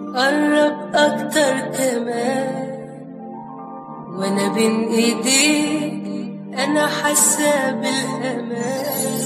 قرب أكتر كمان، وأنا بين إيديك أنا حاسة بالأمان.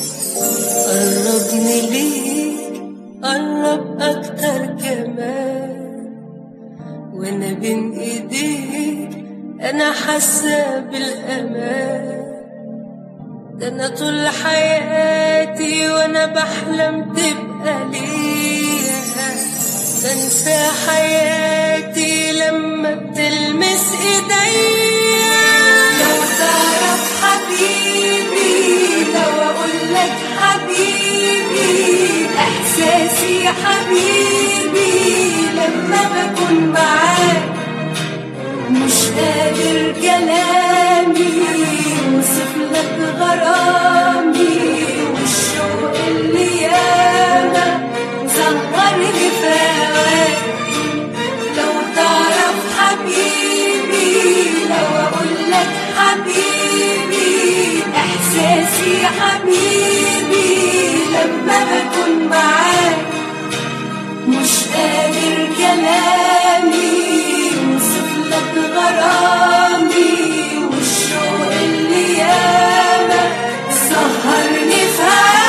قربني ليك قرب أكتر كمان، وأنا بين إيديك أنا حاسة بالأمان. ده أنا طول حياتي وأنا بحلم تبقى ليا، بنسى حياتي لما بتلمس إيديا. لو تعرف حبيبي، لو أقولك حبيبي، إحساسي حبيبي لما بكون معاك، مش قادر كلامي وصفلك غرامي، والشوق اللي ياما سهرني في هواك. لو تعرف حبيبي، لو أقولك حبيبي، إحساسي حبيبي لما بكون معاك، مش قادر كلامي وصفلك غرامي، والشوق اللي ياما سهرني في هواك.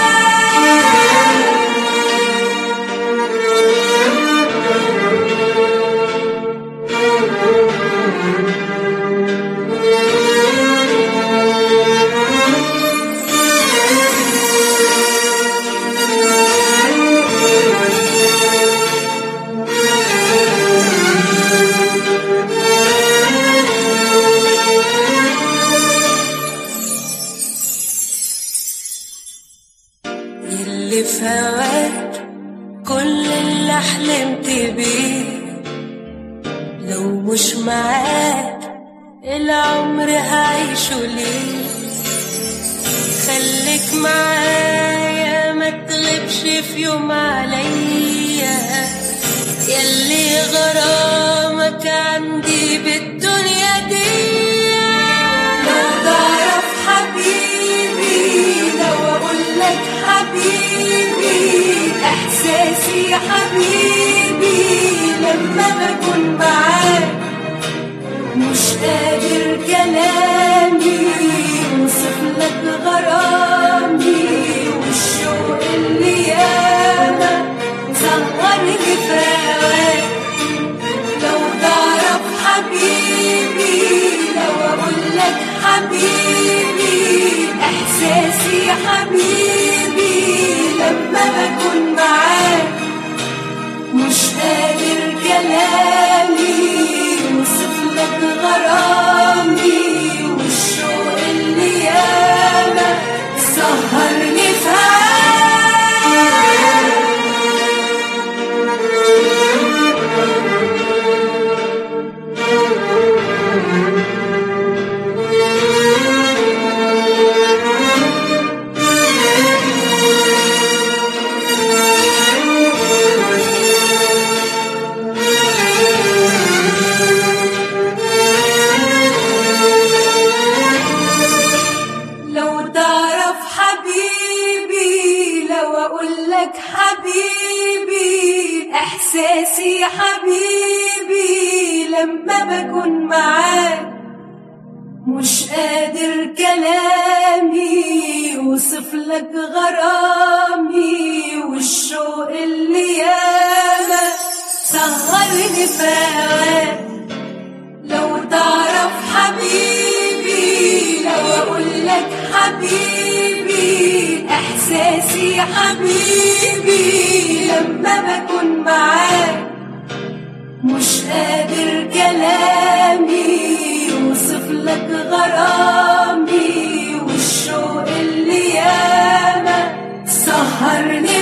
اللي في هواك كل اللي حلمت بيه، لو مش معاك العمر هعيشه ليه؟ خليك معايا ما تغيبش في يوم عليا، ياللي غرامك عندي بالدنيا دي. لو تعرف حبيبي، لو أقولك حبيبي، إحساسي حبيبي لما بكون معاك، مش قادر كلامي وصفلك غرامي، والشوق اللي ياما سهرني في هواك. لو تعرف حبيبي، لو أقولك حبيبي، إحساسي حبيبي لما بكون معاك، مش قادر كلامي وصفلك غرامي، والشوق اللي ياما سهرني في هواك. لو تعرف حبيبي، لو أقولك حبيبي، إحساسي حبيبي لما بكون معاك، مش قادر كلامي وصفلك غرامي، والشوق اللي ياما سهرني في هواك. لو تعرف حبيبي، لو أقولك حبيبي، إحساسي حبيبي لما بكون معاك، مش قادر كلامي وصفلك غرامي، والشوق اللي ياما سهرني